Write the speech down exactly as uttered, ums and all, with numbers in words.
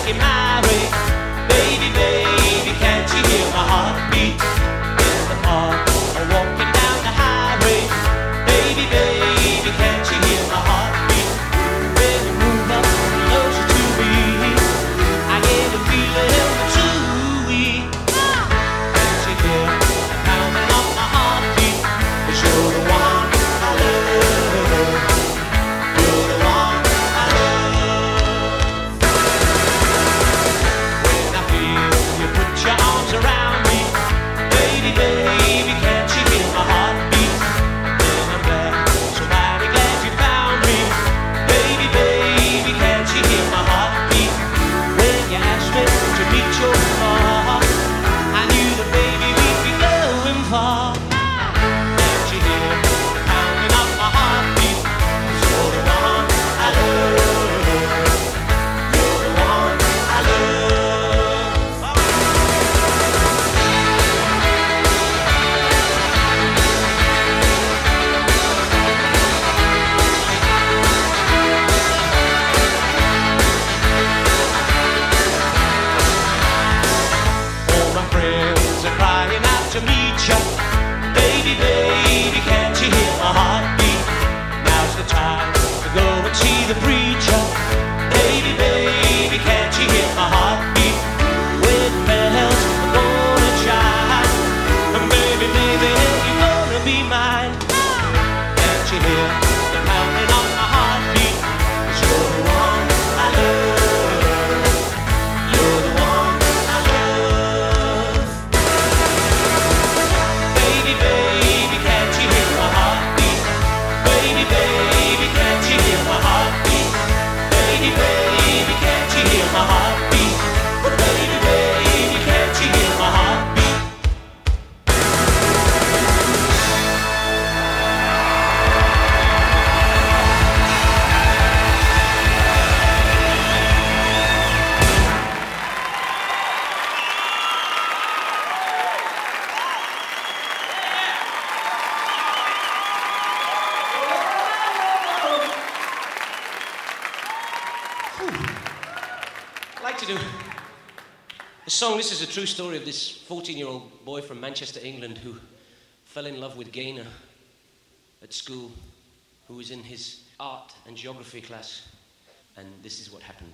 walking my way. Baby, baby, can't you hear my heartbeat? In the park or walking down the highway. Baby, baby, can't you hear my heartbeat? When you move up closer to me, I get a feeling too weak. Can't you hear the pounding of my heartbeat? 'Cause you're the one I love. You're the one I love. When I feel you put your arms around me, baby, baby, can't you hear my heartbeat? Then I'm glad, so mighty glad you found me. Baby, baby, can't you hear my heartbeat? When you asked me to meet your heart, I knew that baby we'd be going far. Can't you hear the pounding of my heartbeat? 'Cause you're the one I love. You're the one I love. All my friends are crying out to meet you. Baby, baby, can't you hear my heartbeat? Now's the time to go and see the preacher. Baby, baby, can't you hear my heartbeat? When bells are gonna chime, and baby, baby, you're gonna be mine. Can't you hear the pounding of my heartbeat? 'Cause you're the one I love. You're the one I love. Baby, baby, can't you hear my heartbeat? Baby, baby, can't you hear my heartbeat? Baby, baby, can't you hear my heartbeat? Baby, baby, can't you hear my heartbeat? I'd like to do a song. This is a true story of this fourteen-year-old boy from Manchester, England, who fell in love with Gaynor at school, who was in his art and geography class, and this is what happened.